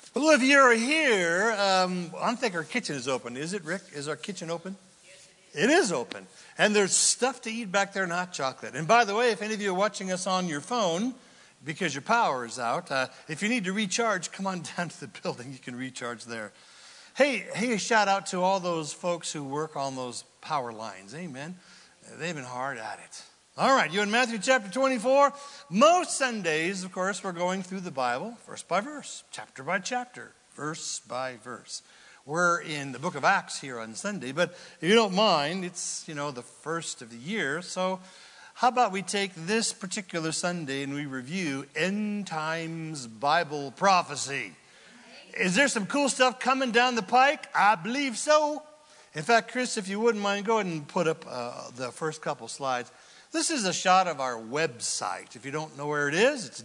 Well, if you're here, I don't think our kitchen is open. Is it, Rick? Is our kitchen open? Yes, it is. It is open. And there's stuff to eat back there and hot chocolate. And by the way, if any of you are watching us on your phone because your power is out, if you need to recharge, come on down to the building. You can recharge there. Hey, a shout out to all those folks who work on those power lines. Amen. They've been hard at it. All right, you in Matthew chapter 24. Most Sundays, of course, we're going through the Bible, verse by verse, chapter by chapter, verse by verse. We're in the book of Acts here on Sunday, but if you don't mind, it's, the first of the year. So how about we take this particular Sunday and we review End Times Bible Prophecy. Is there some cool stuff coming down the pike? I believe so. In fact, Chris, if you wouldn't mind, go ahead and put up the first couple slides. This is a shot of our website. If you don't know where it is, it's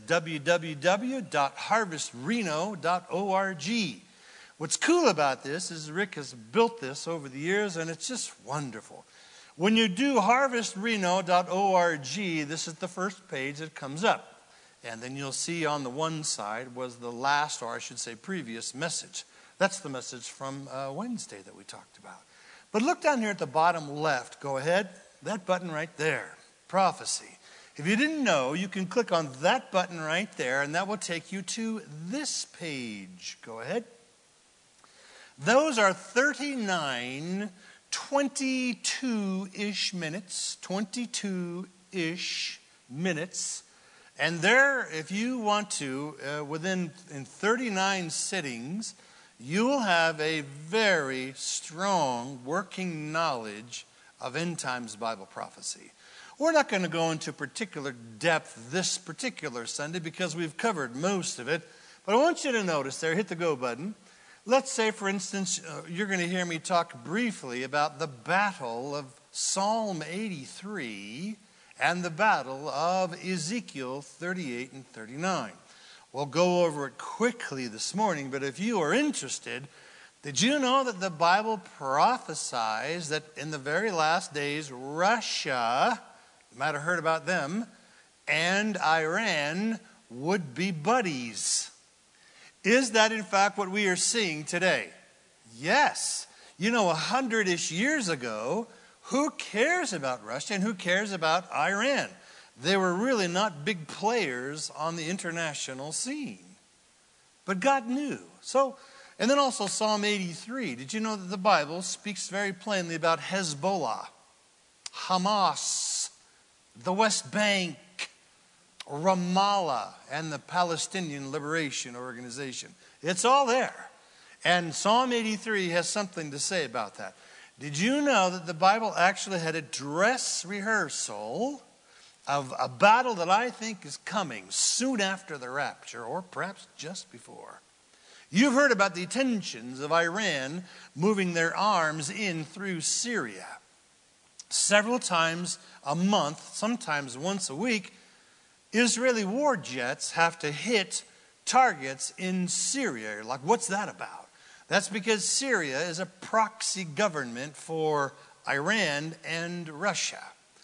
www.harvestreno.org. What's cool about this is Rick has built this over the years, and it's just wonderful. When you do harvestreno.org, this is the first page that comes up. And then you'll see on the one side was the last, or I should say previous message. That's the message from Wednesday that we talked about. But look down here at the bottom left. Go ahead. That button right there. Prophecy. If you didn't know, you can click on that button right there, and that will take you to this page. Go ahead. Those are 39 22-ish minutes. 22-ish minutes. And there, if you want to, in 39 sittings, you will have a very strong working knowledge of end times Bible prophecy. We're not going to go into particular depth this particular Sunday because we've covered most of it. But I want you to notice there, hit the go button. Let's say, for instance, you're going to hear me talk briefly about the battle of Psalm 83 and the battle of Ezekiel 38 and 39. We'll go over it quickly this morning, but if you are interested, did you know that the Bible prophesies that in the very last days, Russia, you might have heard about them, and Iran would be buddies? Is that in fact what we are seeing today? Yes. 100-ish years ago, who cares about Russia and who cares about Iran? They were really not big players on the international scene. But God knew. And then also Psalm 83. Did you know that the Bible speaks very plainly about Hezbollah, Hamas, the West Bank, Ramallah, and the Palestinian Liberation Organization? It's all there. And Psalm 83 has something to say about that. Did you know that the Bible actually had a dress rehearsal of a battle that I think is coming soon after the rapture, or perhaps just before? You've heard about the tensions of Iran moving their arms in through Syria. Several times a month, sometimes once a week, Israeli war jets have to hit targets in Syria. Like, what's that about? That's because Syria is a proxy government for Iran and Russia.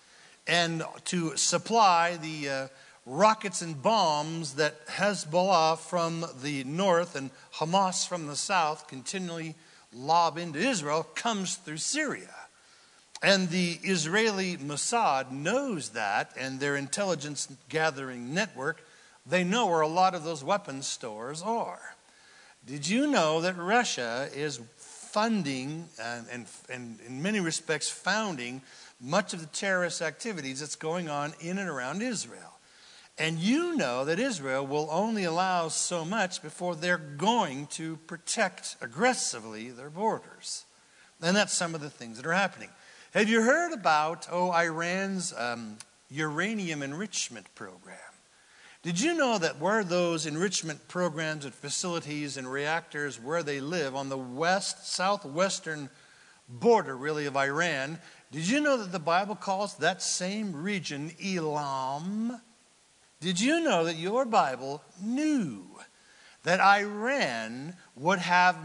And to supply the rockets and bombs that Hezbollah from the north and Hamas from the south continually lob into Israel comes through Syria. And the Israeli Mossad knows that, and their intelligence gathering network, they know where a lot of those weapons stores are. Did you know that Russia is funding and in many respects founding much of the terrorist activities that's going on in and around Israel? And you know that Israel will only allow so much before they're going to protect aggressively their borders. And that's some of the things that are happening. Have you heard about Iran's uranium enrichment program? Did you know that where those enrichment programs and facilities and reactors where they live on the southwestern border really of Iran, did you know that the Bible calls that same region Elam? Did you know that your Bible knew that Iran would have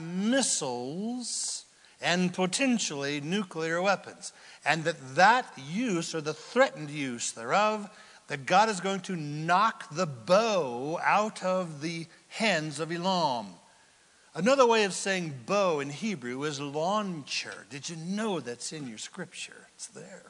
missiles and potentially nuclear weapons, and that use, or the threatened use thereof, that God is going to knock the bow out of the hands of Elam? Another way of saying bow in Hebrew is launcher. Did you know that's in your scripture? It's there.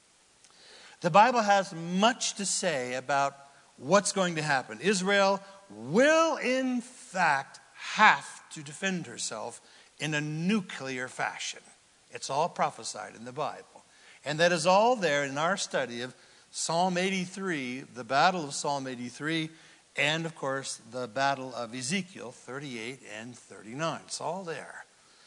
The Bible has much to say about what's going to happen. Israel will, in fact, have to defend herself in a nuclear fashion. It's all prophesied in the Bible. And that is all there in our study of Psalm 83, the battle of Psalm 83, and, of course, the battle of Ezekiel 38 and 39. It's all there.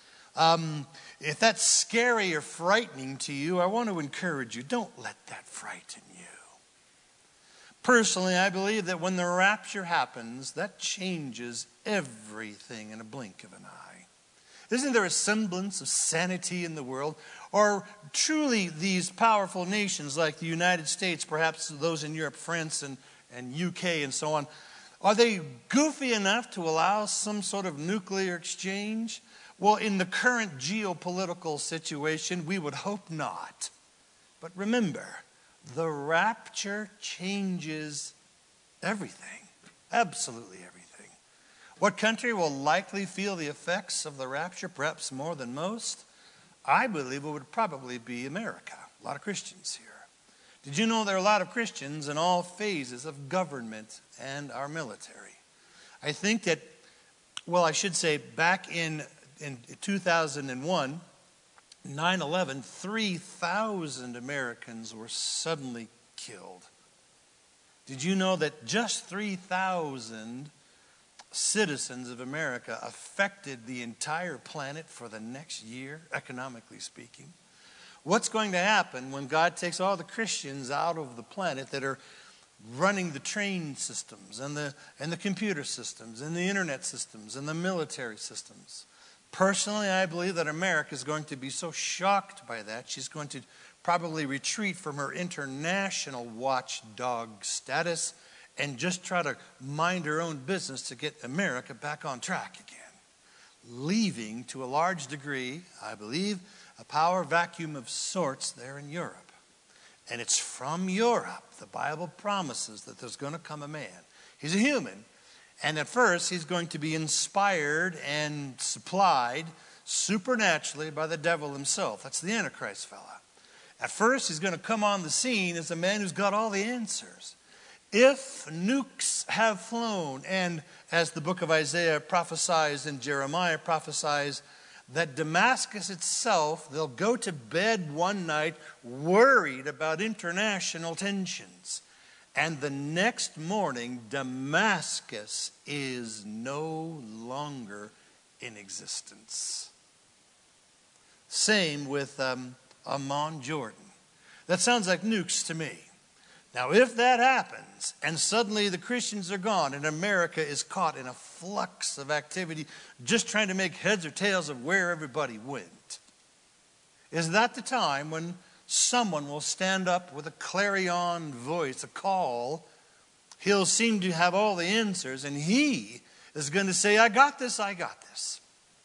If that's scary or frightening to you, I want to encourage you, don't let that frighten you. Personally, I believe that when the rapture happens, that changes everything in a blink of an eye. Isn't there a semblance of sanity in the world? Or truly these powerful nations like the United States, perhaps those in Europe, France and UK and so on, are they goofy enough to allow some sort of nuclear exchange? Well, in the current geopolitical situation, we would hope not. But remember, the rapture changes everything, absolutely everything. What country will likely feel the effects of the rapture, perhaps more than most? I believe it would probably be America. A lot of Christians here. Did you know there are a lot of Christians in all phases of government and our military? I think that, well, I should say back in 2001, 9/11, 3,000 Americans were suddenly killed. Did you know that just 3,000 citizens of America affected the entire planet for the next year, economically speaking? What's going to happen when God takes all the Christians out of the planet that are running the train systems and the computer systems and the internet systems and the military systems? Personally, I believe that America is going to be so shocked by that, she's going to probably retreat from her international watchdog status and just try to mind her own business to get America back on track again. Leaving, to a large degree, I believe, a power vacuum of sorts there in Europe. And it's from Europe. The Bible promises that there's going to come a man. He's a human. And at first, he's going to be inspired and supplied supernaturally by the devil himself. That's the Antichrist fella. At first, he's going to come on the scene as a man who's got all the answers. If nukes have flown, and as the book of Isaiah prophesies and Jeremiah prophesies, that Damascus itself, they'll go to bed one night worried about international tensions. And the next morning, Damascus is no longer in existence. Same with Amman, Jordan. That sounds like nukes to me. Now, if that happens, and suddenly the Christians are gone, and America is caught in a flux of activity, just trying to make heads or tails of where everybody went, is that the time when someone will stand up with a clarion voice, a call? He'll seem to have all the answers, and he is going to say, I got this, I got this.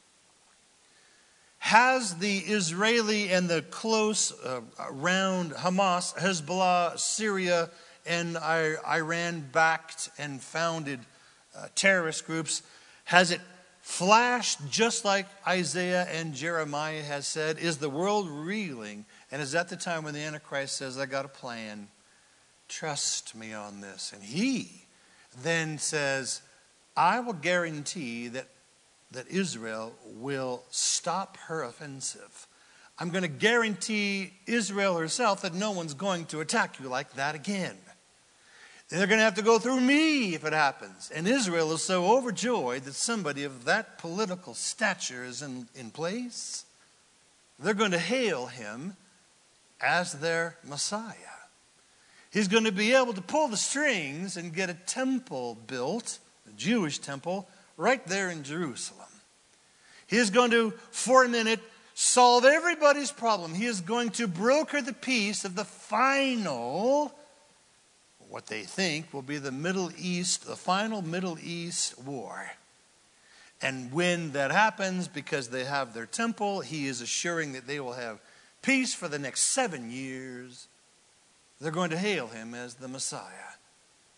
Has the Israeli and the close around Hamas, Hezbollah, Syria, and Iran-backed and founded terrorist groups, has it flashed just like Isaiah and Jeremiah has said? Is the world reeling? And is that the time when the Antichrist says, I got a plan, trust me on this? And he then says, I will guarantee that Israel will stop her offensive. I'm going to guarantee Israel herself that no one's going to attack you like that again. They're going to have to go through me if it happens. And Israel is so overjoyed that somebody of that political stature is in place. They're going to hail him as their Messiah. He's going to be able to pull the strings and get a temple built, a Jewish temple, right there in Jerusalem. He is going to, for a minute, solve everybody's problem. He is going to broker the peace of the final, what they think will be the Middle East, the final Middle East war. And when that happens, because they have their temple, he is assuring that they will have peace for the next 7 years. They're going to hail him as the Messiah.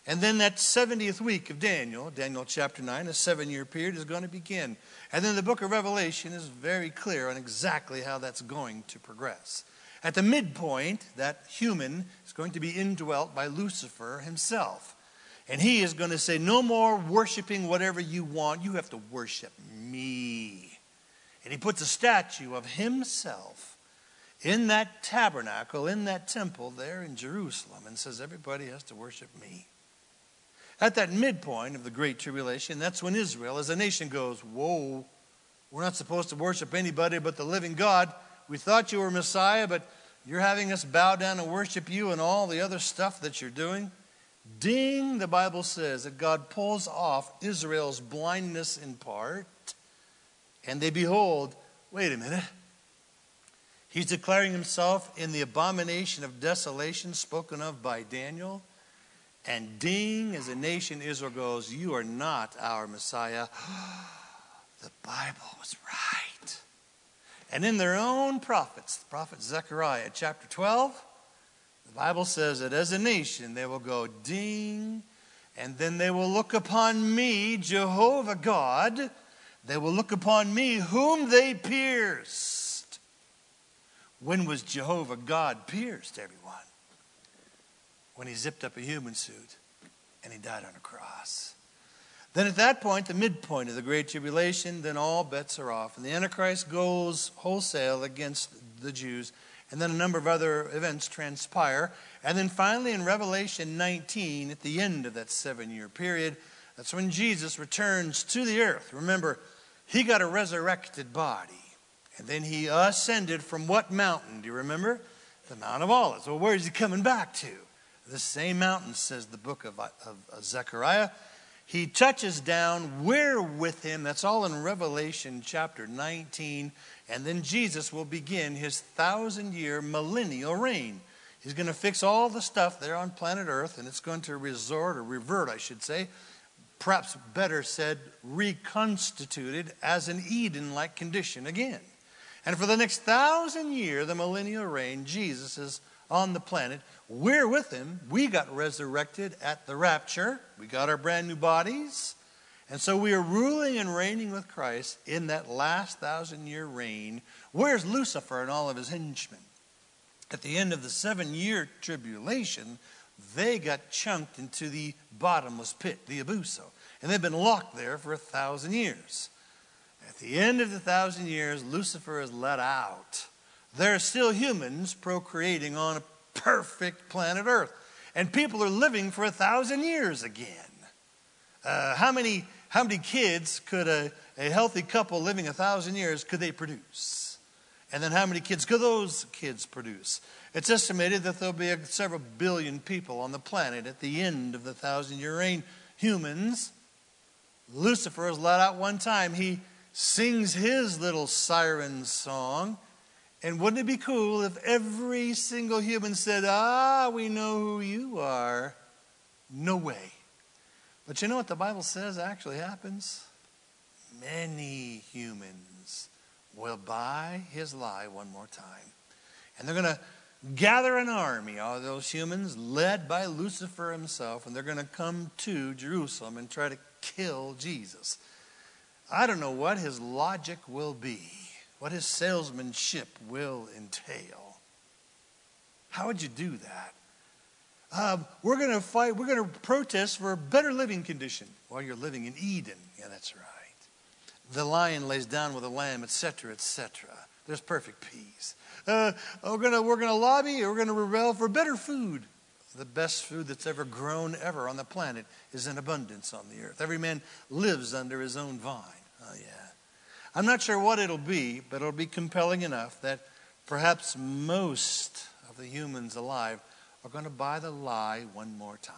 And then that 70th week of Daniel, Daniel chapter 9, a 7-year period is going to begin. And then the book of Revelation is very clear on exactly how that's going to progress. At the midpoint, that human is going to be indwelt by Lucifer himself. And he is going to say, no more worshiping whatever you want. You have to worship me. And he puts a statue of himself in that tabernacle, in that temple there in Jerusalem, and says everybody has to worship me. At that midpoint of the Great Tribulation, that's when Israel as a nation goes, whoa, we're not supposed to worship anybody but the living God. We thought you were Messiah, but you're having us bow down and worship you and all the other stuff that you're doing. Ding, the Bible says that God pulls off Israel's blindness in part, and they behold, wait a minute, he's declaring himself in the abomination of desolation spoken of by Daniel. And ding, as a nation, Israel goes, you are not our Messiah. The Bible was right. And in their own prophets, the prophet Zechariah, chapter 12, the Bible says that as a nation, they will go ding, and then they will look upon me, Jehovah God. They will look upon me, whom they pierced. When was Jehovah God pierced, everyone? When he zipped up a human suit and he died on a cross. Then at that point, the midpoint of the Great Tribulation, then all bets are off. And the Antichrist goes wholesale against the Jews. And then a number of other events transpire. And then finally in Revelation 19, at the end of that 7-year period, that's when Jesus returns to the earth. Remember, he got a resurrected body. And then he ascended from what mountain? Do you remember? The Mount of Olives. Well, where is he coming back to? The same mountain, says the book of Zechariah. He touches down. We're with him. That's all in Revelation chapter 19. And then Jesus will begin his 1,000-year millennial reign. He's going to fix all the stuff there on planet Earth, and it's going to revert, I should say, perhaps better said, reconstituted as an Eden-like condition again. And for the next 1,000 years, the millennial reign, Jesus is on the planet. We're with him. We got resurrected at the rapture. We got our brand new bodies. And so we are ruling and reigning with Christ in that last 1,000-year reign. Where's Lucifer and all of his henchmen? At the end of the 7-year tribulation, they got chunked into the bottomless pit, the abuso. And they've been locked there for 1,000 years. At the end of the 1,000 years, Lucifer is let out. There are still humans procreating on a perfect planet Earth. And people are living for 1,000 years again. How many kids could a healthy couple living 1,000 years could they produce? And then how many kids could those kids produce? It's estimated that there'll be several billion people on the planet at the end of the 1,000-year reign. Humans. Lucifer is let out one time. He sings his little siren song. And wouldn't it be cool if every single human said, we know who you are. No way. But you know what the Bible says actually happens? Many humans will buy his lie one more time. And they're going to gather an army, all those humans, led by Lucifer himself, and they're going to come to Jerusalem and try to kill Jesus. I don't know what his logic will be, what his salesmanship will entail. How would you do that? We're going to fight, we're going to protest for a better living condition. Well, you're living in Eden. Yeah, that's right. The lion lays down with the lamb, etc., etc. There's perfect peace. We're going to lobby, we're going to rebel for better food. The best food that's ever grown ever on the planet is in abundance on the earth. Every man lives under his own vine. Oh, yeah. I'm not sure what it'll be, but it'll be compelling enough that perhaps most of the humans alive are going to buy the lie one more time.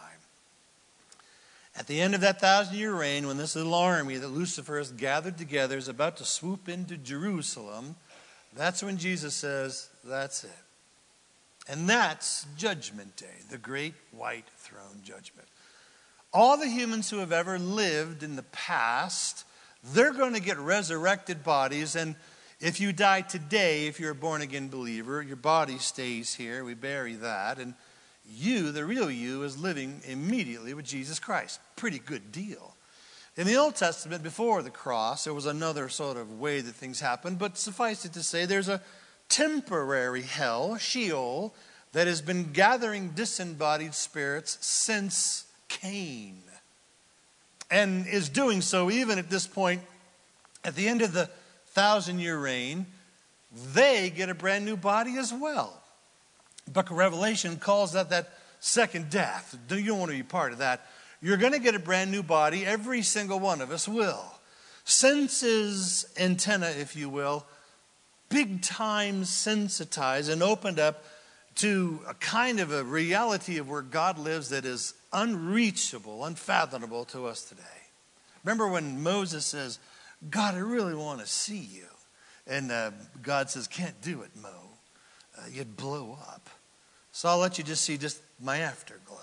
At the end of that 1,000-year reign, when this little army that Lucifer has gathered together is about to swoop into Jerusalem, that's when Jesus says, that's it. And that's Judgment Day, the great white throne judgment. All the humans who have ever lived in the past, they're going to get resurrected bodies. And if you die today, if you're a born-again believer, your body stays here. We bury that. And you, the real you, is living immediately with Jesus Christ. Pretty good deal. In the Old Testament, before the cross, there was another sort of way that things happened, but suffice it to say, there's a temporary hell, Sheol, that has been gathering disembodied spirits since Cain, and is doing so even at this point. At the end of the 1,000-year reign, they get a brand new body as well. The book of Revelation calls that second death. You don't want to be part of that. You're going to get a brand new body. Every single one of us will. Senses, antenna, if you will, big time sensitized and opened up to a kind of a reality of where God lives that is unreachable, unfathomable to us today. Remember when Moses says, God, I really want to see you. And God says, can't do it, Mo. You'd blow up. So I'll let you just see just my afterglow.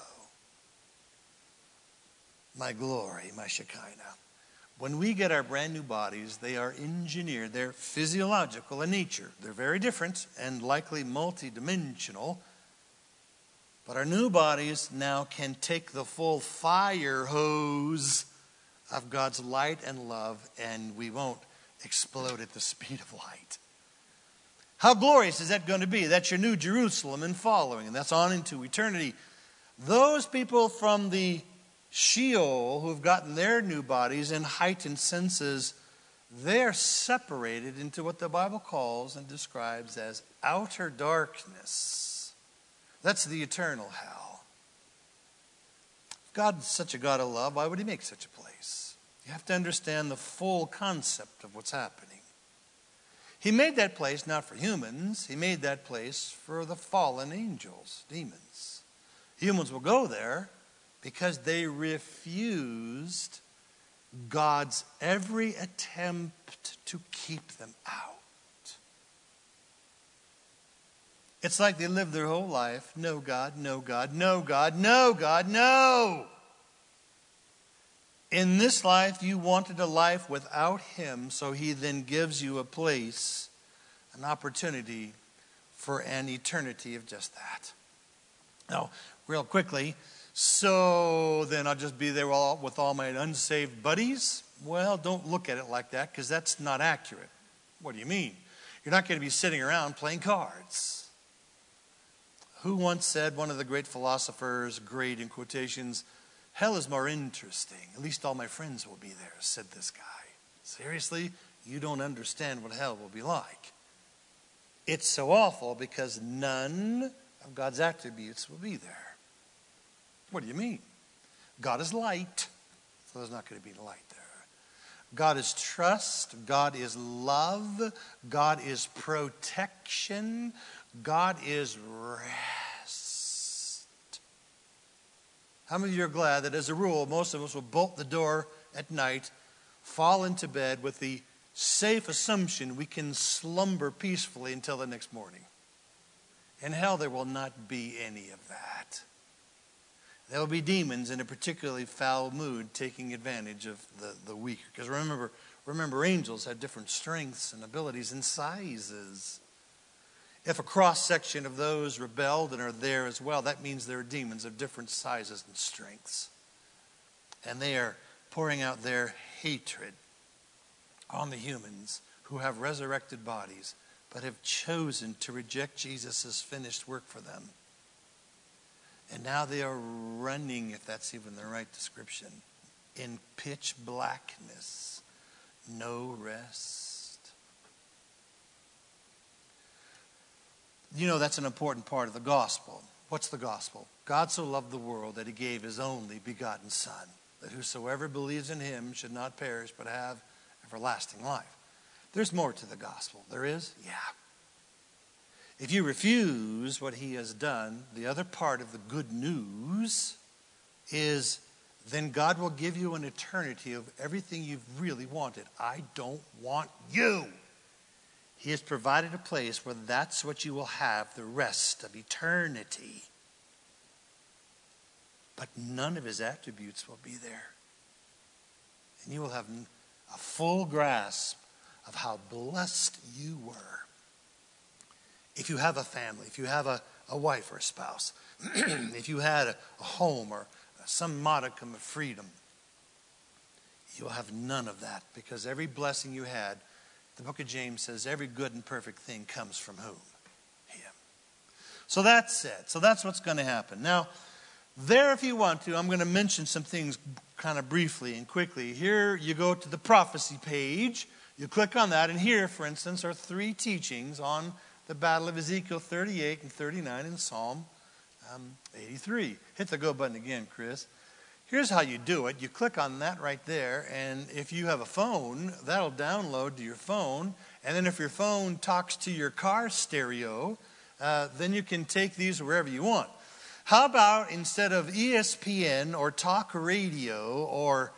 My glory, my Shekinah. When we get our brand new bodies, they are engineered. They're physiological in nature. They're very different and likely multidimensional. But our new bodies now can take the full fire hose of God's light and love, and we won't explode at the speed of light. How glorious is that going to be? That's your new Jerusalem and following, and that's on into eternity. Those people from the Sheol who've gotten their new bodies and heightened senses, they're separated into what the Bible calls and describes as outer darkness. That's the eternal hell. If God's such a God of love, why would he make such a place? You have to understand the full concept of what's happening. He made that place not for humans. He made that place for the fallen angels, demons. Humans will go there because they refused God's every attempt to keep them out. It's like they lived their whole life, no God, no God, no God, no God, no. In this life, you wanted a life without him, so he then gives you a place, an opportunity for an eternity of just that. Now, real quickly, so then I'll just be there with all my unsaved buddies? Well, don't look at it like that, because that's not accurate. What do you mean? You're not going to be sitting around playing cards. Who once said, one of the great philosophers, great in quotations, hell is more interesting. At least all my friends will be there, said this guy. Seriously? You don't understand what hell will be like. It's so awful because none of God's attributes will be there. What do you mean? God is light, so there's not going to be light there. God is trust. God is love. God is protection. God is rest. How many of you are glad that as a rule, most of us will bolt the door at night, fall into bed with the safe assumption we can slumber peacefully until the next morning? In hell, there will not be any of that. There will be demons in a particularly foul mood taking advantage of the weaker. Because remember, angels have different strengths and abilities and sizes. If a cross-section of those rebelled and are there as well, that means there are demons of different sizes and strengths. And they are pouring out their hatred on the humans who have resurrected bodies but have chosen to reject Jesus' finished work for them. And now they are running, if that's even the right description, in pitch blackness, no rest. You know, that's an important part of the gospel. What's the gospel? God so loved the world that he gave his only begotten Son, that whosoever believes in him should not perish but have everlasting life. There's more to the gospel. There is? Yeah. If you refuse what he has done, the other part of the good news is then God will give you an eternity of everything you've really wanted. I don't want you. He has provided a place where that's what you will have the rest of eternity. But none of his attributes will be there. And you will have a full grasp of how blessed you were. If you have a family, if you have a a wife or a spouse, if you had a home or some modicum of freedom, you'll have none of that, because every blessing you had, the book of James says, every good and perfect thing comes from whom? Him. So that's it. So that's what's going to happen. Now, there, if you want to, I'm going to mention some things kind of briefly and quickly. Here you go to the prophecy page. You click on that, and here, for instance, are 3 teachings on the battle of Ezekiel 38 and 39 and Psalm 83. Hit the go button again, Chris. Here's how you do it. You click on that right there, and if you have a phone, that'll download to your phone. And then if your phone talks to your car stereo, then you can take these wherever you want. How about instead of ESPN or talk radio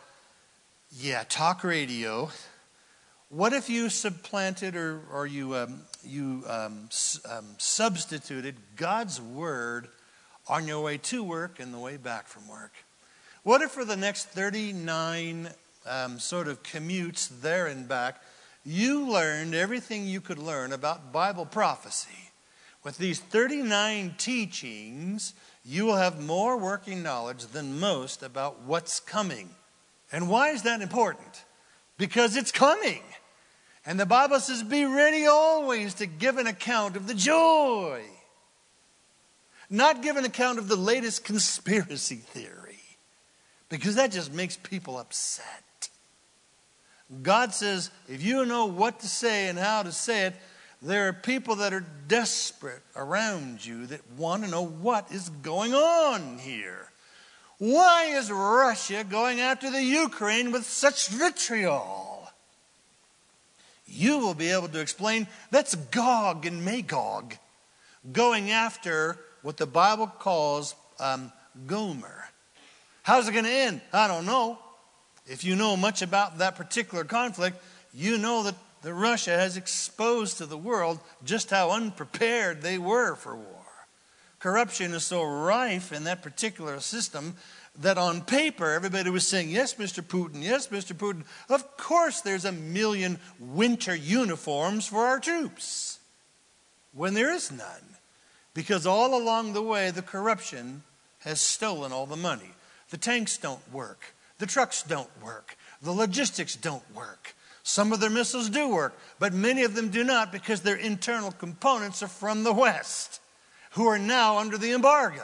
talk radio, what if you supplanted or you substituted God's word on your way to work and the way back from work? What if for the next 39 sort of commutes there and back, you learned everything you could learn about Bible prophecy? With these 39 teachings, you will have more working knowledge than most about what's coming. And why is that important? Because it's coming. And the Bible says, be ready always to give an account of the joy. Not give an account of the latest conspiracy theory, because that just makes people upset. God says, if you know what to say and how to say it, there are people that are desperate around you that want to know what is going on here. Why is Russia going after the Ukraine with such vitriol? You will be able to explain that's Gog and Magog going after what the Bible calls Gomer. How's it going to end? I don't know. If you know much about that particular conflict, you know that Russia has exposed to the world just how unprepared they were for war. Corruption is so rife in that particular system that on paper everybody was saying, yes, Mr. Putin, yes, Mr. Putin. Of course there's 1 million winter uniforms for our troops, when there is none. Because all along the way, the corruption has stolen all the money. The tanks don't work. The trucks don't work. The logistics don't work. Some of their missiles do work, but many of them do not, because their internal components are from the West, who are now under the embargo.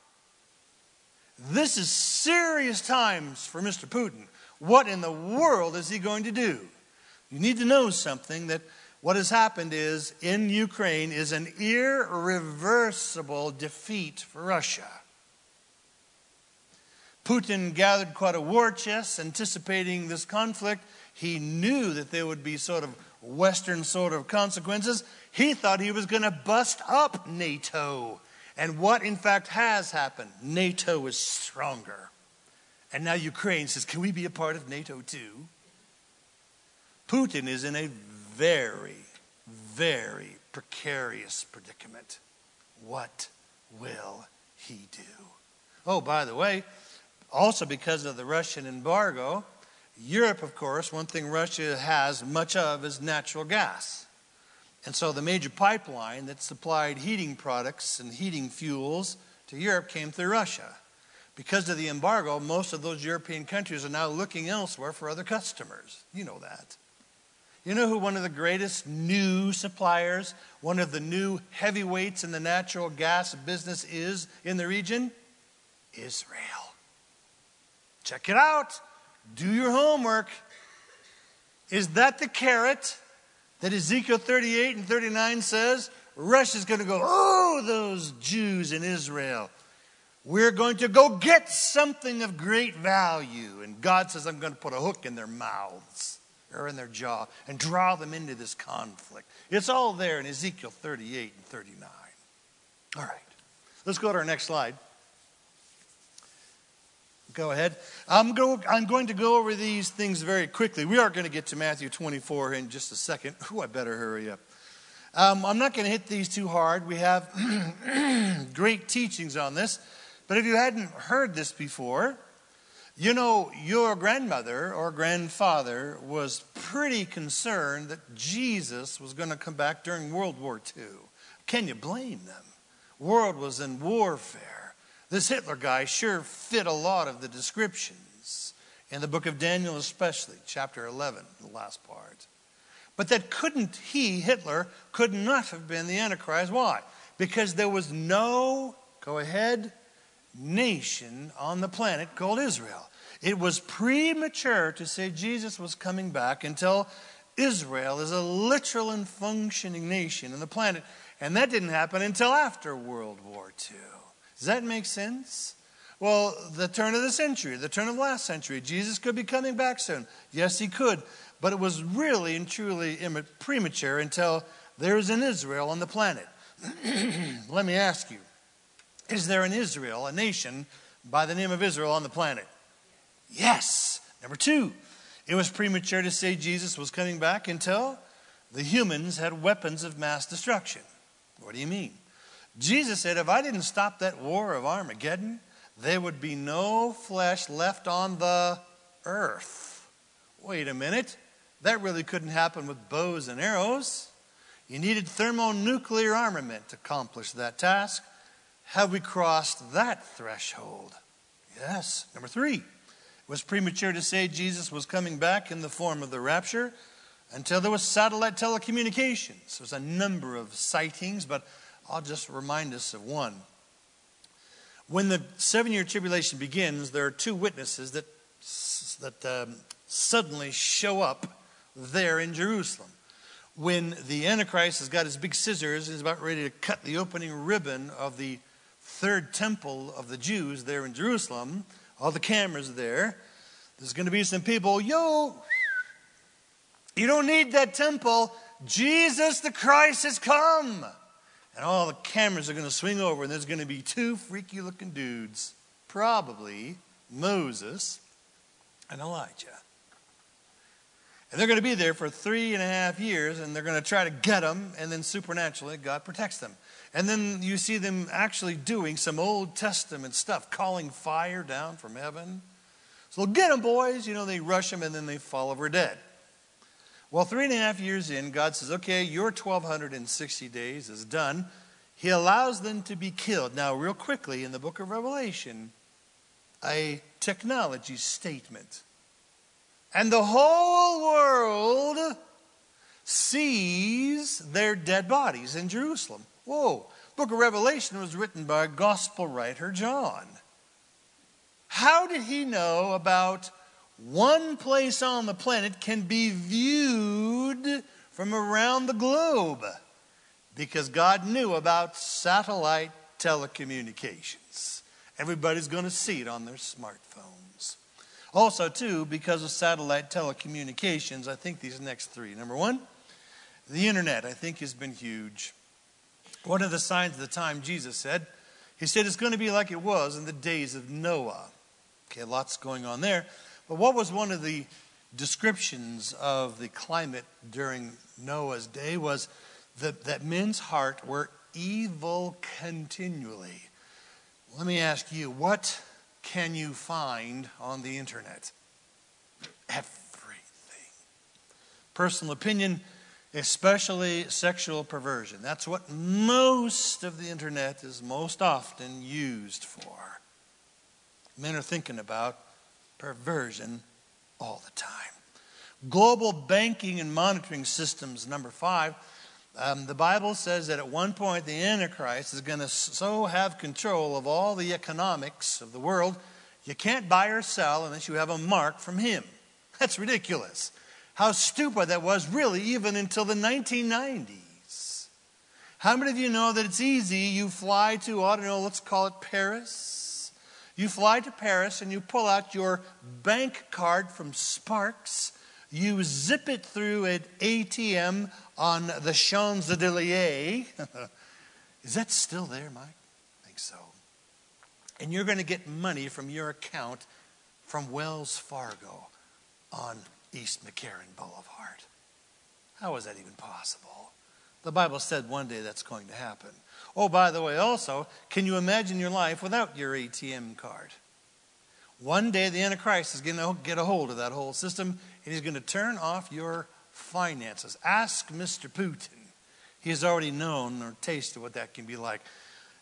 This is serious times for Mr. Putin. What in the world is he going to do? You need to know something, that what has happened is, in Ukraine, is an irreversible defeat for Russia. Putin gathered quite a war chest anticipating this conflict. He knew that there would be sort of Western sort of consequences. He thought he was going to bust up NATO. And what in fact has happened? NATO is stronger. And now Ukraine says, can we be a part of NATO too? Putin is in a very, very precarious predicament. What will he do? Oh, by the way, also because of the Russian embargo, Europe, of course, one thing Russia has much of is natural gas. And so the major pipeline that supplied heating products and heating fuels to Europe came through Russia. Because of the embargo, most of those European countries are now looking elsewhere for other customers. You know that. You know who one of the greatest new suppliers, one of the new heavyweights in the natural gas business is in the region? Israel. Check it out. Do your homework. Is that the carrot that Ezekiel 38 and 39 says? Russia's going to go, oh, those Jews in Israel. We're going to go get something of great value. And God says, I'm going to put a hook in their mouths or in their jaw and draw them into this conflict. It's all there in Ezekiel 38 and 39. All right. Let's go to our next slide. Go ahead. I'm going to go over these things very quickly. We are going to get to Matthew 24 in just a second. Ooh, I better hurry up. I'm not going to hit these too hard. We have great teachings on this. But if you hadn't heard this before, you know, your grandmother or grandfather was pretty concerned that Jesus was going to come back during World War II. Can you blame them? world was in warfare. This Hitler guy sure fit a lot of the descriptions in the book of Daniel, especially chapter 11, the last part. But Hitler could not have been the Antichrist. Why? Because there was no, nation on the planet called Israel. It was premature to say Jesus was coming back until Israel is a literal and functioning nation on the planet. And that didn't happen until after World War II. Does that make sense? Well, the turn of the century, the turn of last century, Jesus could be coming back soon. Yes, he could. But it was really and truly premature until there is an Israel on the planet. Let me ask you, is there an Israel, a nation by the name of Israel on the planet? Yes. Number two, it was premature to say Jesus was coming back until the humans had weapons of mass destruction. What do you mean? Jesus said, if I didn't stop that war of Armageddon, there would be no flesh left on the earth. Wait a minute. That really couldn't happen with bows and arrows. You needed thermonuclear armament to accomplish that task. Have we crossed that threshold? Yes. Number three, it was premature to say Jesus was coming back in the form of the rapture until there was satellite telecommunications. There's a number of sightings, but I'll just remind us of one. When the 7-year tribulation begins, there are two witnesses that suddenly show up there in Jerusalem. When the Antichrist has got his big scissors and is about ready to cut the opening ribbon of the third temple of the Jews there in Jerusalem, all the cameras are there. There's going to be some people, you don't need that temple. Jesus the Christ has come. And all the cameras are going to swing over, and there's going to be two freaky looking dudes, probably Moses and Elijah. And they're going to be there for 3.5 years, and they're going to try to get them, and then supernaturally God protects them. And then you see them actually doing some Old Testament stuff, calling fire down from heaven. So get them, boys. They rush them, and then they fall over dead. Well, 3.5 years in, God says, okay, your 1,260 days is done. He allows them to be killed. Now, real quickly, in the book of Revelation, a technology statement. And the whole world sees their dead bodies in Jerusalem. Whoa. The book of Revelation was written by gospel writer John. How did he know about one place on the planet can be viewed from around the globe? Because God knew about satellite telecommunications. Everybody's going to see it on their smartphones. Also, too, because of satellite telecommunications, I think these next three. Number one, the internet, I think, has been huge. One of the signs of the time, Jesus said, he said it's going to be like it was in the days of Noah. Okay, lots going on there. But what was one of the descriptions of the climate during Noah's day was that men's heart were evil continually. Let me ask you, what can you find on the internet? Everything. Personal opinion, especially sexual perversion. That's what most of the internet is most often used for. Men are thinking about perversion all the time. Global banking and monitoring systems, number 5. The Bible says that at one point the Antichrist is going to so have control of all the economics of the world, you can't buy or sell unless you have a mark from him. That's ridiculous. How stupid that was, really, even until the 1990s. How many of you know that it's easy? You fly to, let's call it Paris. You fly to Paris and you pull out your bank card from Sparks. You zip it through an ATM on the Champs-Élysées. Is that still there, Mike? I think so. And you're going to get money from your account from Wells Fargo on East McCarran Boulevard. How is that even possible? The Bible said one day that's going to happen. Oh, by the way, also, can you imagine your life without your ATM card? One day the Antichrist is going to get a hold of that whole system, and he's going to turn off your finances. Ask Mr. Putin. He has already known or tasted what that can be like.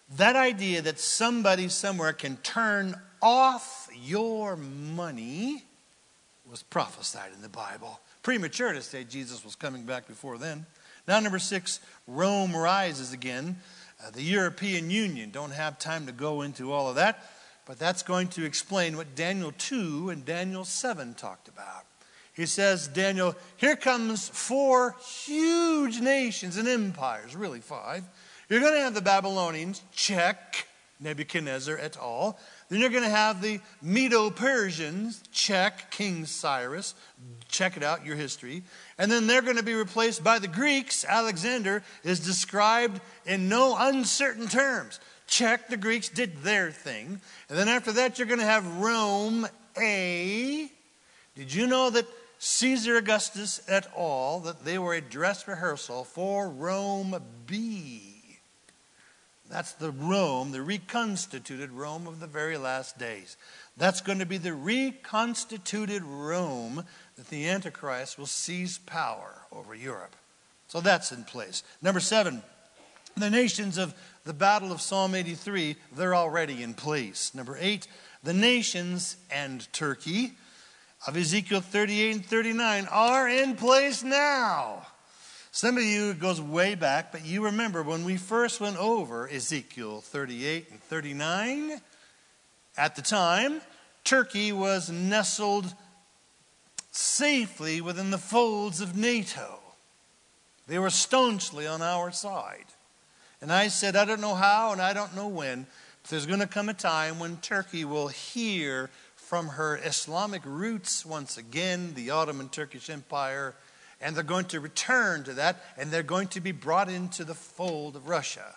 That idea that somebody somewhere can turn off your money was prophesied in the Bible. Premature to say Jesus was coming back before then. Now, number 6, Rome rises again. The European Union. Don't have time to go into all of that, but that's going to explain what Daniel 2 and Daniel 7 talked about. He says, Daniel, here comes 4 huge nations and empires, really 5. You're going to have the Babylonians, check, Nebuchadnezzar et al. Then you're going to have the Medo-Persians, check, King Cyrus, check it out, your history. And then they're going to be replaced by the Greeks. Alexander is described in no uncertain terms. Check, the Greeks did their thing. And then after that, you're going to have Rome A. Did you know that Caesar Augustus et al., that they were a dress rehearsal for Rome B? That's the Rome, the reconstituted Rome of the very last days. That's going to be the reconstituted Rome that the Antichrist will seize power over Europe. So that's in place. Number 7, the nations of the battle of Psalm 83, they're already in place. Number 8, the nations and Turkey of Ezekiel 38 and 39 are in place now. Some of you, it goes way back, but you remember when we first went over Ezekiel 38 and 39, at the time, Turkey was nestled safely within the folds of NATO. They were staunchly on our side. And I said, I don't know how and I don't know when, but there's going to come a time when Turkey will hear from her Islamic roots once again, the Ottoman Turkish Empire, and they're going to return to that, and they're going to be brought into the fold of Russia.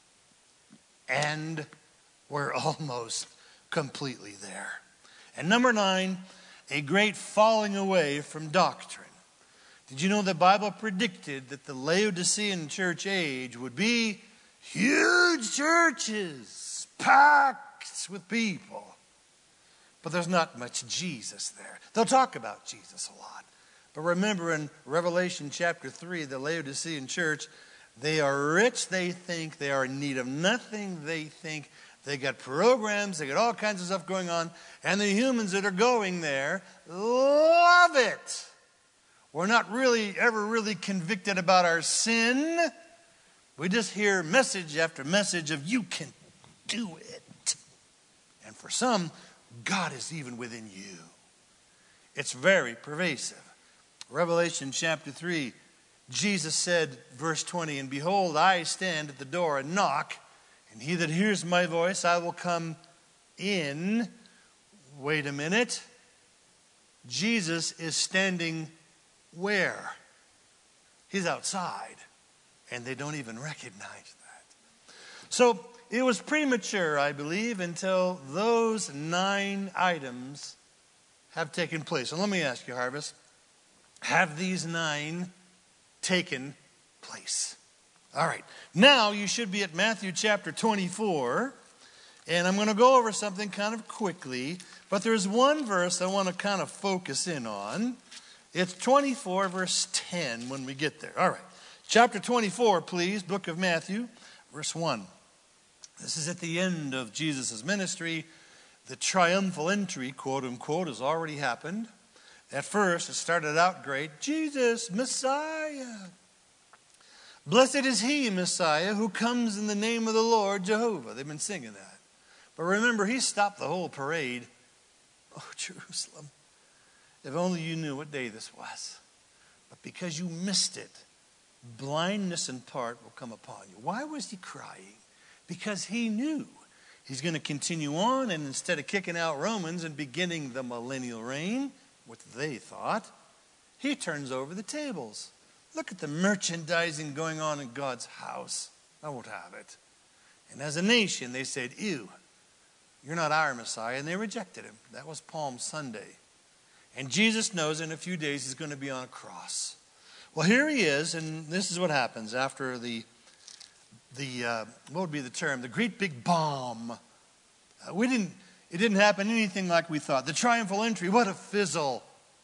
And we're almost completely there. And number 9, a great falling away from doctrine. Did you know the Bible predicted that the Laodicean church age would be huge churches, packed with people? But there's not much Jesus there. They'll talk about Jesus a lot. But remember in Revelation chapter 3, the Laodicean church, they are rich, they think. They are in need of nothing, they think. They got programs, they got all kinds of stuff going on. And the humans that are going there love it. We're not ever really convicted about our sin. We just hear message after message of you can do it. And for some, God is even within you. It's very pervasive. Revelation chapter 3, Jesus said, verse 20, and behold, I stand at the door and knock, and he that hears my voice, I will come in. Wait a minute. Jesus is standing where? He's outside, and they don't even recognize that. So it was premature, I believe, until those 9 items have taken place. And let me ask you, Harvest, have these 9 taken place? All right. Now you should be at Matthew chapter 24. And I'm going to go over something kind of quickly. But there's one verse I want to kind of focus in on. It's 24 verse 10 when we get there. All right. Chapter 24, please. Book of Matthew, verse 1. This is at the end of Jesus' ministry. The triumphal entry, quote unquote, has already happened. At first, it started out great. Jesus, Messiah. Blessed is he, Messiah, who comes in the name of the Lord Jehovah. They've been singing that. But remember, he stopped the whole parade. Oh, Jerusalem. If only you knew what day this was. But because you missed it, blindness in part will come upon you. Why was he crying? Because he knew he's going to continue on, and instead of kicking out Romans and beginning the millennial reign, what they thought, he turns over the tables. Look at the merchandising going on in God's house. I won't have it. And as a nation, they said, ew, you're not our Messiah. And they rejected him. That was Palm Sunday. And Jesus knows in a few days he's going to be on a cross. Well, here he is, and this is what happens after the what would be the term? The great big bomb. It didn't happen anything like we thought. The triumphal entry, what a fizzle.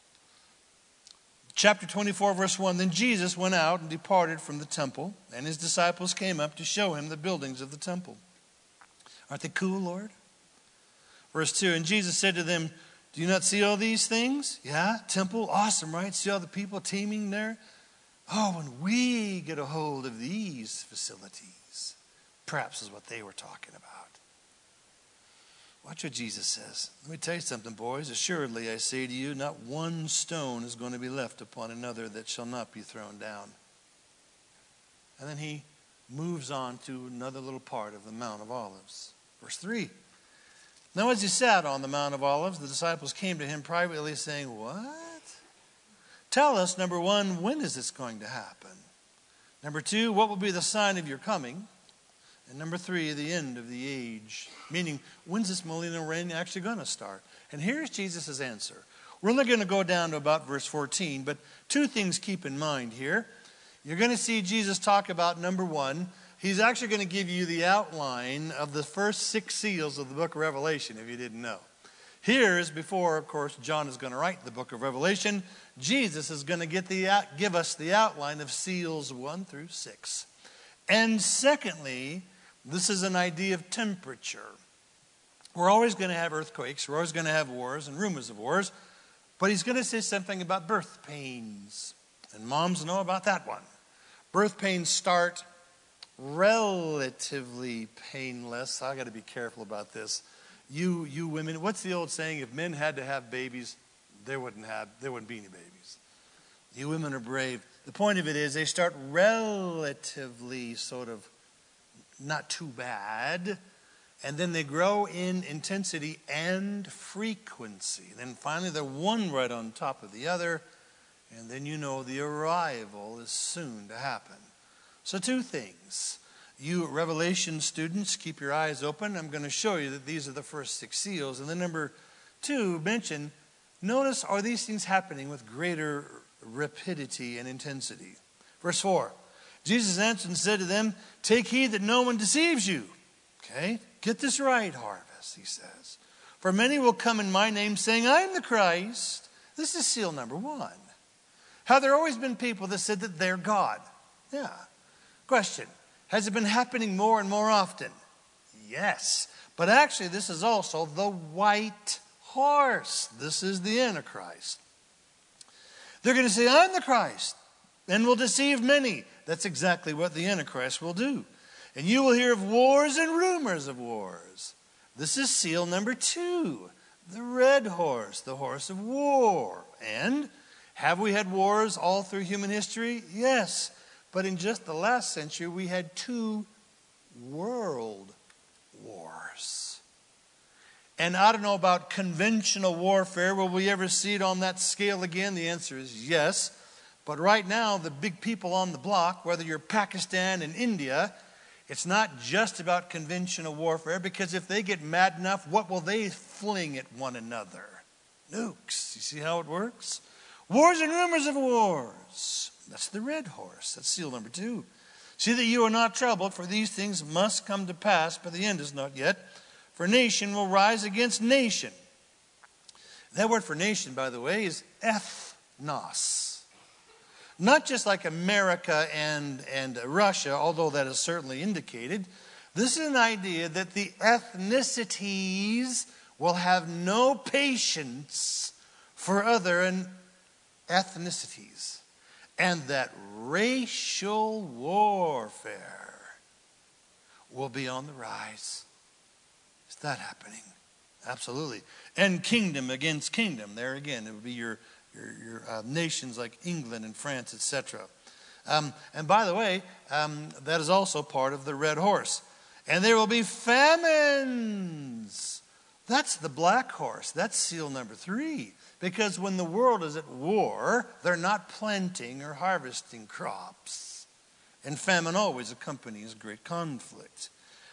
Chapter 24, verse 1, then Jesus went out and departed from the temple, and his disciples came up to show him the buildings of the temple. Aren't they cool, Lord? Verse 2, and Jesus said to them, do you not see all these things? Yeah, temple, awesome, right? See all the people teeming there? Oh, when we get a hold of these facilities, perhaps is what they were talking about. Watch what Jesus says. Let me tell you something, boys. Assuredly, I say to you, not one stone is going to be left upon another that shall not be thrown down. And then he moves on to another little part of the Mount of Olives. Verse 3. Now as he sat on the Mount of Olives, the disciples came to him privately saying, what? Tell us, number one, when is this going to happen? Number two, what will be the sign of your coming? And number three, the end of the age. Meaning, when's this millennial reign actually going to start? And here's Jesus' answer. We're only going to go down to about verse 14, but two things keep in mind here. You're going to see Jesus talk about, number one, he's actually going to give you the outline of the first 6 seals of the book of Revelation, if you didn't know. Here's before, of course, John is going to write the book of Revelation. Jesus is going to give us the outline of seals 1 through 6. And secondly, this is an idea of temperature. We're always going to have earthquakes. We're always going to have wars and rumors of wars. But he's going to say something about birth pains. And moms know about that one. Birth pains start relatively painless. I got to be careful about this. You women, what's the old saying? If men had to have babies, there wouldn't be any babies. You women are brave. The point of it is they start relatively sort of not too bad, and then they grow in intensity and frequency. Then finally they're one right on top of the other, and then you know the arrival is soon to happen. So 2 things. You Revelation students, keep your eyes open. I'm going to show you that these are the first 6 seals. And then number 2, notice, are these things happening with greater rapidity and intensity? Verse 4, Jesus answered and said to them, take heed that no one deceives you. Okay, get this right, harvest, he says. For many will come in my name saying, I am the Christ. This is seal number 1. Have there always been people that said that they're God? Yeah. Question, has it been happening more and more often? Yes. But actually, this is also the white horse. This is the Antichrist. They're going to say, I'm the Christ, and will deceive many. That's exactly what the Antichrist will do. And you will hear of wars and rumors of wars. This is seal number 2, the red horse, the horse of war. And have we had wars all through human history? Yes. But in just the last century, we had 2 world wars. And I don't know about conventional warfare. Will we ever see it on that scale again? The answer is yes. But right now, the big people on the block, whether you're Pakistan and India, it's not just about conventional warfare, because if they get mad enough, what will they fling at one another? Nukes. You see how it works? Wars and rumors of wars. That's the red horse. That's seal number 2. See that you are not troubled, for these things must come to pass, but the end is not yet. For nation will rise against nation. That word for nation, by the way, is ethnos. Not just like America and Russia, although that is certainly indicated. This is an idea that the ethnicities will have no patience for other ethnicities. And that racial warfare will be on the rise. Is that happening? Absolutely. And kingdom against kingdom. There again, it would be your nations like England and France, etc. And by the way, that is also part of the red horse. And there will be famines. That's the black horse. That's seal number 3. Because when the world is at war, they're not planting or harvesting crops. And famine always accompanies great conflict.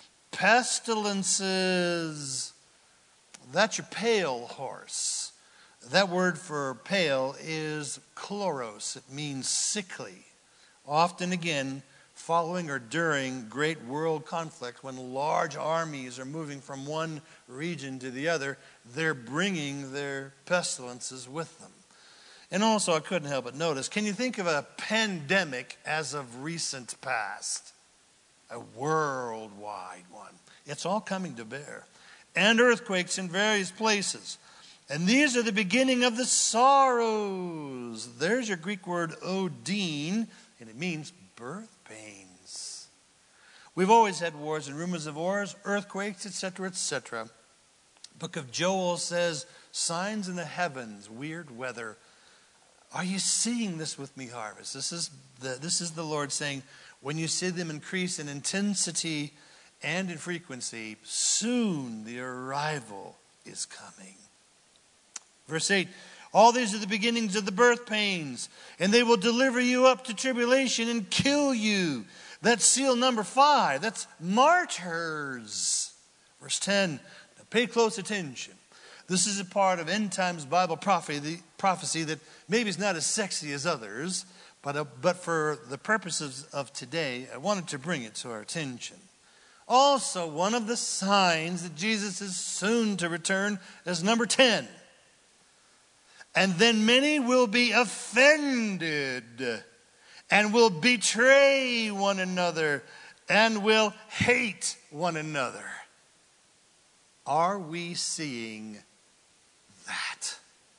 Pestilences. That's your pale horse. That word for pale is chloros. It means sickly. Often, again, following or during great world conflict, when large armies are moving from one region to the other, they're bringing their pestilences with them. And also, I couldn't help but notice, can you think of a pandemic as of recent past? A worldwide one. It's all coming to bear. And earthquakes in various places. And these are the beginning of the sorrows. There's your Greek word odin, and it means birth pains. We've always had wars and rumors of wars, earthquakes, etc., etc. Book of Joel says, signs in the heavens, weird weather. Are you seeing this with me, Harvest? This is the Lord saying, when you see them increase in intensity and in frequency, soon the arrival is coming. Verse 8, all these are the beginnings of the birth pains, and they will deliver you up to tribulation and kill you. That's seal number 5. That's martyrs. Verse 10, now pay close attention. This is a part of end times Bible prophecy that maybe is not as sexy as others, but for the purposes of today, I wanted to bring it to our attention. Also, one of the signs that Jesus is soon to return is number 10. And then many will be offended and will betray one another and will hate one another. Are we seeing that?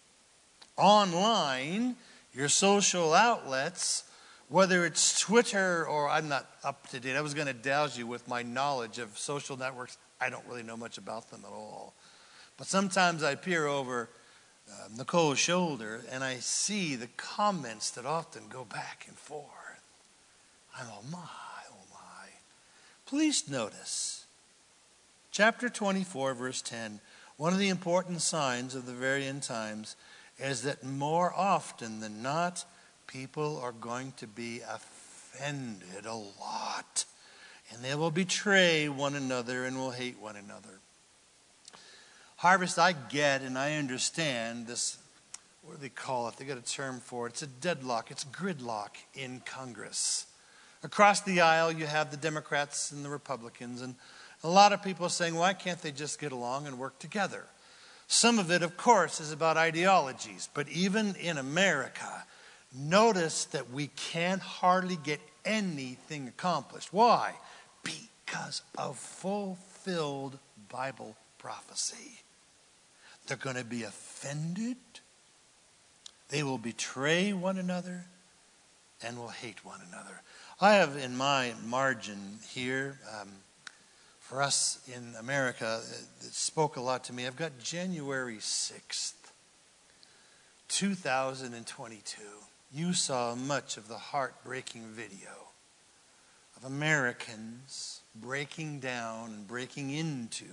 Online, your social outlets, whether it's Twitter or I'm not up to date. I was going to douse you with my knowledge of social networks. I don't really know much about them at all. But sometimes I peer over Nicole's shoulder and I see the comments that often go back and forth. I'm oh my. Please notice, chapter 24, verse 10, one of the important signs of the very end times is that more often than not, people are going to be offended a lot. And they will betray one another and will hate one another. Harvest, I get and I understand this, what do they call it? They got a term for it. It's a deadlock. It's gridlock in Congress. Across the aisle, you have the Democrats and the Republicans. And a lot of people are saying, why can't they just get along and work together? Some of it, of course, is about ideologies. But even in America, notice that we can't hardly get anything accomplished. Why? Because of fulfilled Bible prophecy. They're going to be offended. They will betray one another and will hate one another. I have in my margin here, for us in America, it spoke a lot to me. I've got January 6th, 2022. You saw much of the heartbreaking video of Americans breaking down and breaking into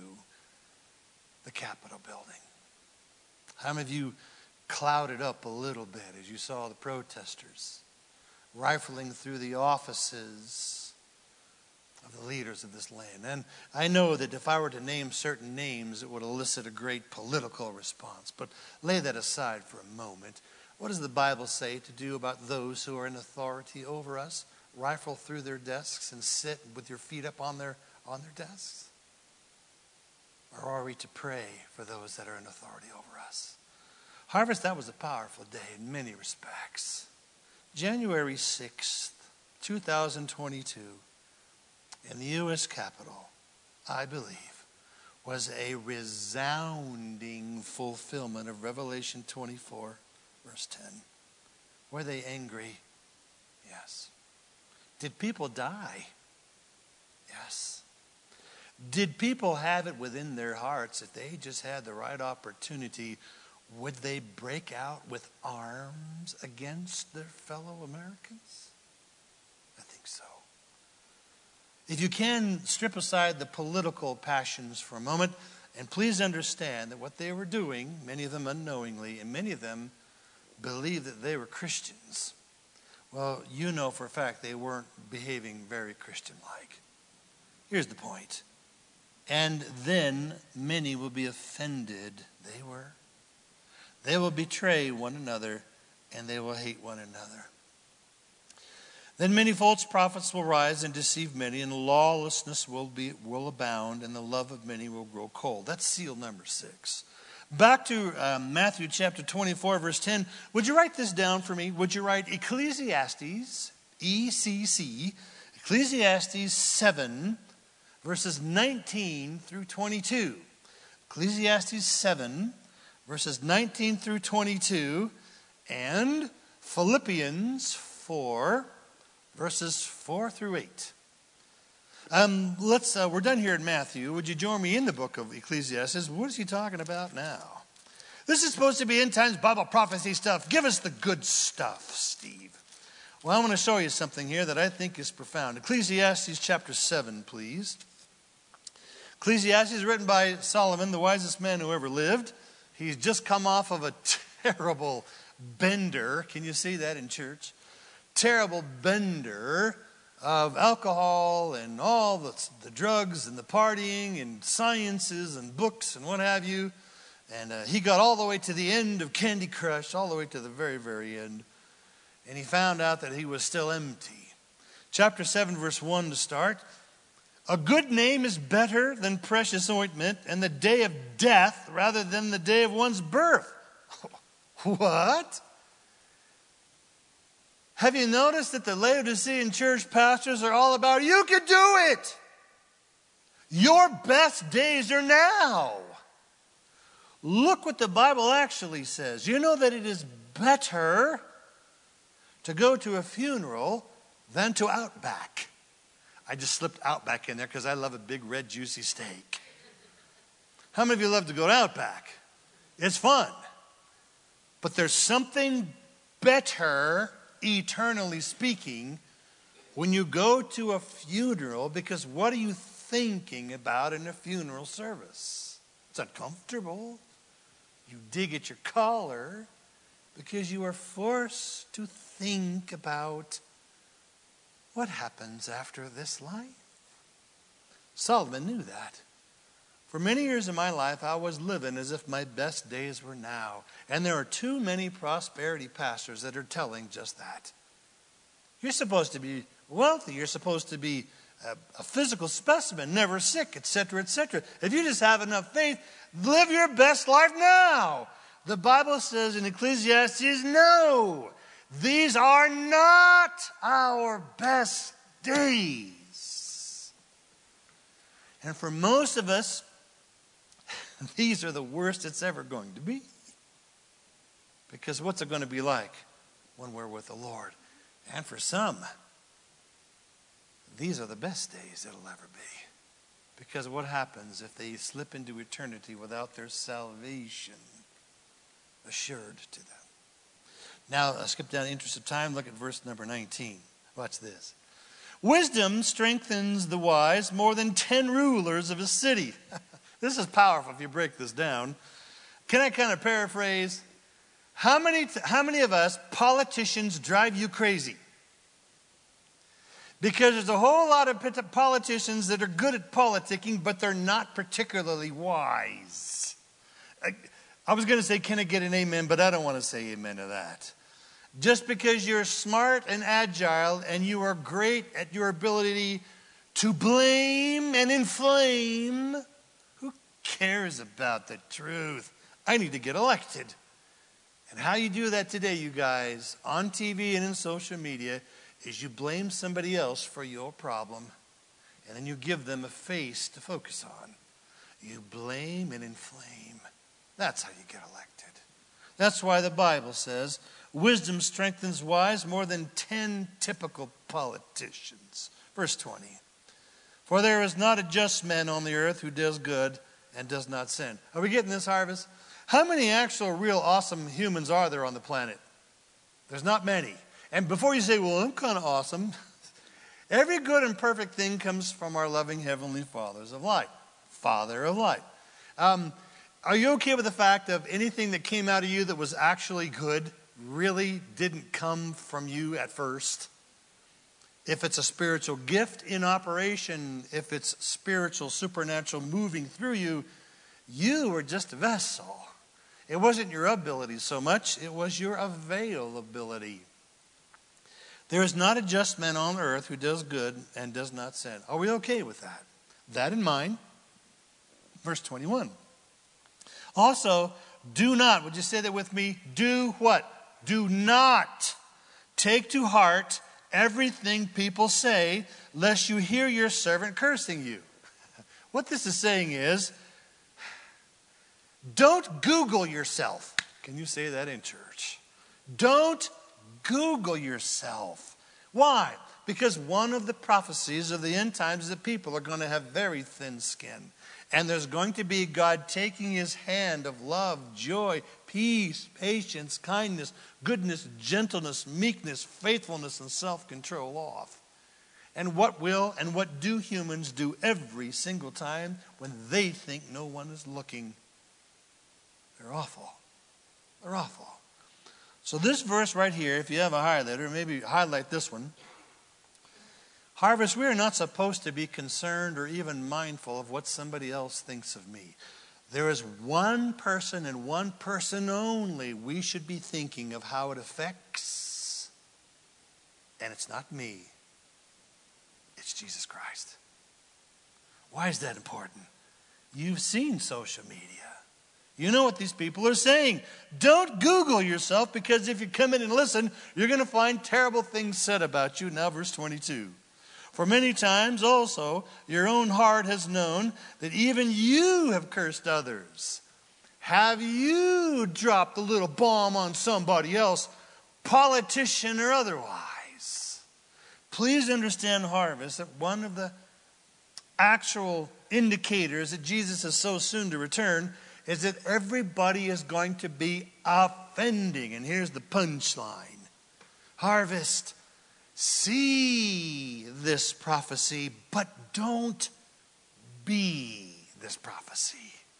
the Capitol building. How many of you clouded up a little bit as you saw the protesters rifling through the offices of the leaders of this land? And I know that if I were to name certain names, it would elicit a great political response. But lay that aside for a moment. What does the Bible say to do about those who are in authority over us? Rifle through their desks and sit with your feet up on their desks? Or are we to pray for those that are in authority over us? Harvest, that was a powerful day in many respects. January 6th, 2022, in the U.S. Capitol, I believe, was a resounding fulfillment of Revelation 24, verse 10. Were they angry? Yes. Did people die? Yes. Did people have it within their hearts that they just had the right opportunity? Would they break out with arms against their fellow Americans? I think so. If you can, strip aside the political passions for a moment, and please understand that what they were doing, many of them unknowingly, and many of them believed that they were Christians. Well, you know for a fact they weren't behaving very Christian-like. Here's the point. And then many will be offended. They were. They will betray one another, and they will hate one another. Then many false prophets will rise and deceive many, and lawlessness will abound, and the love of many will grow cold. That's seal number 6. Back to Matthew chapter 24, verse 10. Would you write this down for me? Would you write Ecclesiastes, ECC, Ecclesiastes 7, verses 19 through 22. Ecclesiastes 7, verses 19 through 22, and Philippians 4, verses 4 through 8. We're done here in Matthew. Would you join me in the book of Ecclesiastes? What is he talking about now? This is supposed to be end times Bible prophecy stuff. Give us the good stuff, Steve. Well, I'm going to show you something here that I think is profound. Ecclesiastes chapter 7, please. Ecclesiastes is written by Solomon, the wisest man who ever lived. He's just come off of a terrible bender. Can you see that in church? Terrible bender of alcohol and all the drugs and the partying and sciences and books and what have you. And he got all the way to the end of Candy Crush, all the way to the very, very end. And he found out that he was still empty. Chapter 7, verse 1 to start. A good name is better than precious ointment, and the day of death rather than the day of one's birth. What? Have you noticed that the Laodicean church pastors are all about, you can do it. Your best days are now. Look what the Bible actually says. You know that it is better to go to a funeral than to Outback. I just slipped Outback in there because I love a big red juicy steak. How many of you love to go to Outback? It's fun. But there's something better, eternally speaking, when you go to a funeral, because what are you thinking about in a funeral service? It's uncomfortable. You dig at your collar because you are forced to think about what happens after this life. Solomon knew that. For many years of my life, I was living as if my best days were now. And there are too many prosperity pastors that are telling just that. You're supposed to be wealthy. You're supposed to be a physical specimen, never sick, etc., etc. If you just have enough faith, live your best life now. The Bible says in Ecclesiastes, no, these are not our best days. And for most of us, these are the worst it's ever going to be. Because what's it going to be like when we're with the Lord? And for some, these are the best days it'll ever be. Because what happens if they slip into eternity without their salvation assured to them? Now, I'll skip down in the interest of time. Look at verse number 19. Watch this. Wisdom strengthens the wise more than 10 rulers of a city. This is powerful if you break this down. Can I kind of paraphrase? How many of us politicians drive you crazy? Because there's a whole lot of politicians that are good at politicking, but they're not particularly wise. I was going to say, can I get an amen? But I don't want to say amen to that. Just because you're smart and agile and you are great at your ability to blame and inflame, who cares about the truth? I need to get elected. And how you do that today, you guys, on TV and in social media, is you blame somebody else for your problem, and then you give them a face to focus on. You blame and inflame. That's how you get elected. That's why the Bible says, wisdom strengthens wise more than 10 typical politicians. Verse 20. For there is not a just man on the earth who does good and does not sin. Are we getting this, Harvest? How many actual real awesome humans are there on the planet? There's not many. And before you say, well, I'm kind of awesome, every good and perfect thing comes from our loving Heavenly Father of light. Father of light. Are you okay with the fact of anything that came out of you that was actually good really didn't come from you at first? If it's a spiritual gift in operation, if it's spiritual, supernatural moving through you, you were just a vessel. It wasn't your ability so much, it was your availability. There is not a just man on earth who does good and does not sin. Are we okay with that? That in mind, verse 21. Also, do not, would you say that with me? Do what? Do not take to heart everything people say, lest you hear your servant cursing you. What this is saying is, don't Google yourself. Can you say that in church? Don't Google yourself. Why? Because one of the prophecies of the end times is that people are going to have very thin skin. And there's going to be God taking his hand of love, joy, peace, patience, kindness, goodness, gentleness, meekness, faithfulness, and self-control off. And what do humans do every single time when they think no one is looking? They're awful. They're awful. So this verse right here, if you have a highlighter, maybe highlight this one. Harvest, we are not supposed to be concerned or even mindful of what somebody else thinks of me. There is one person and one person only we should be thinking of how it affects. And it's not me. It's Jesus Christ. Why is that important? You've seen social media. You know what these people are saying. Don't Google yourself, because if you come in and listen, you're going to find terrible things said about you. Now verse 22. For many times also your own heart has known that even you have cursed others. Have you dropped a little bomb on somebody else, politician or otherwise? Please understand, Harvest, that one of the actual indicators that Jesus is so soon to return is that everybody is going to be offending. And here's the punchline. Harvest, see this prophecy, but don't be this prophecy.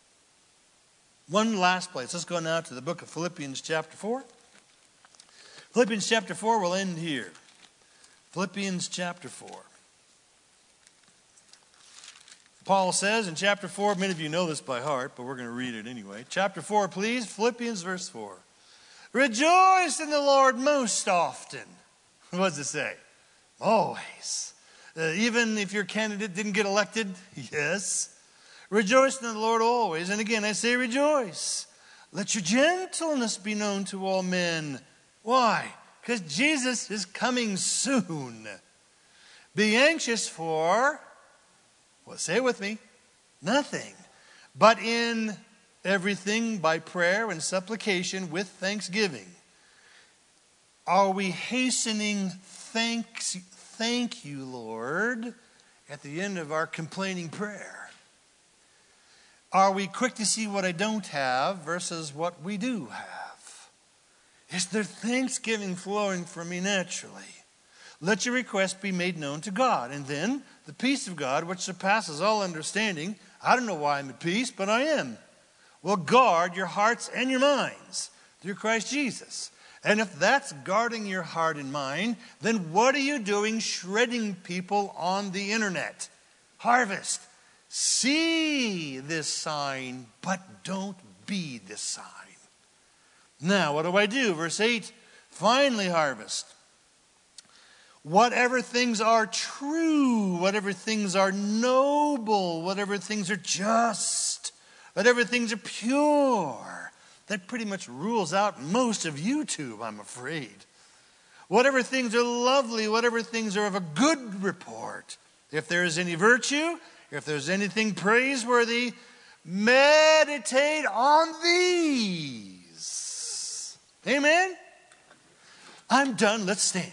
One last place. Let's go now to the book of Philippians chapter 4. Philippians chapter 4 will end here. Philippians chapter 4. Paul says in chapter 4, many of you know this by heart, but we're going to read it anyway. Chapter 4, please. Philippians verse 4. Rejoice in the Lord most often. What does it say? Always. Even if your candidate didn't get elected? Yes. Rejoice in the Lord always. And again, I say rejoice. Let your gentleness be known to all men. Why? Because Jesus is coming soon. Be anxious for, well, say it with me, nothing. But in everything by prayer and supplication with thanksgiving. Are we hastening thank you, Lord, at the end of our complaining prayer? Are we quick to see what I don't have versus what we do have? Is there thanksgiving flowing from me naturally? Let your request be made known to God. And then the peace of God, which surpasses all understanding, I don't know why I'm at peace, but I am, will guard your hearts and your minds through Christ Jesus. And if that's guarding your heart and mind, then what are you doing shredding people on the internet? Harvest, see this sign, but don't be this sign. Now, what do I do? Verse 8, finally, Harvest. Whatever things are true, whatever things are noble, whatever things are just, whatever things are pure. That pretty much rules out most of YouTube, I'm afraid. Whatever things are lovely, whatever things are of a good report. If there is any virtue, if there's anything praiseworthy, meditate on these. Amen? I'm done. Let's stand.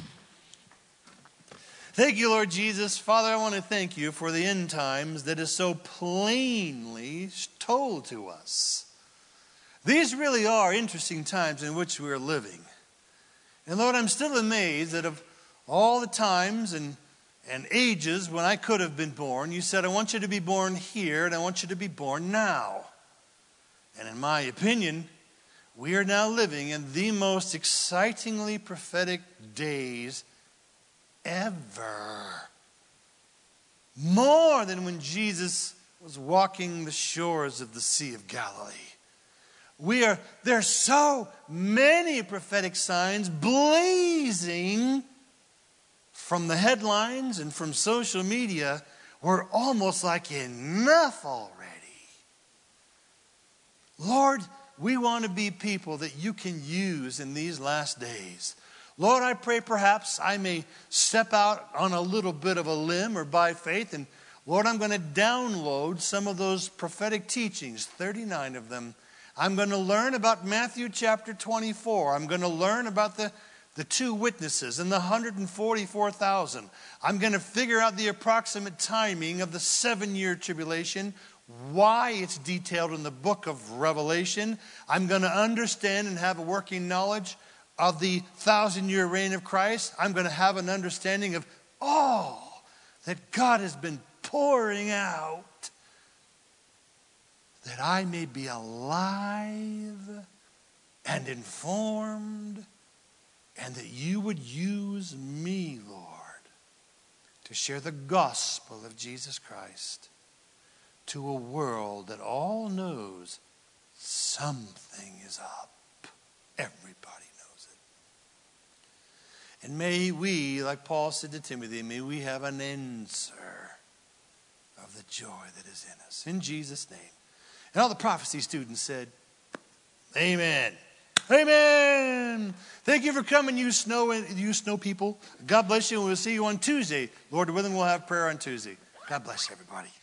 Thank you, Lord Jesus. Father, I want to thank you for the end times that is so plainly told to us. These really are interesting times in which we are living. And Lord, I'm still amazed that of all the times and ages when I could have been born, you said, I want you to be born here and I want you to be born now. And in my opinion, we are now living in the most excitingly prophetic days ever. More than when Jesus was walking the shores of the Sea of Galilee. There are so many prophetic signs blazing from the headlines and from social media. We're almost like enough already. Lord, we want to be people that you can use in these last days. Lord, I pray perhaps I may step out on a little bit of a limb or by faith and Lord, I'm going to download some of those prophetic teachings, 39 of them. I'm going to learn about Matthew chapter 24. I'm going to learn about the two witnesses and the 144,000. I'm going to figure out the approximate timing of the 7-year tribulation, why it's detailed in the book of Revelation. I'm going to understand and have a working knowledge of the 1,000-year reign of Christ. I'm going to have an understanding of all that God has been pouring out, that I may be alive and informed, and that you would use me, Lord, to share the gospel of Jesus Christ to a world that all knows something is up. Everybody knows it. And may we, like Paul said to Timothy, may we have an answer of the joy that is in us. In Jesus' name. And all the prophecy students said, amen. Amen. Thank you for coming, you snow people. God bless you, and we'll see you on Tuesday. Lord willing, we'll have prayer on Tuesday. God bless everybody.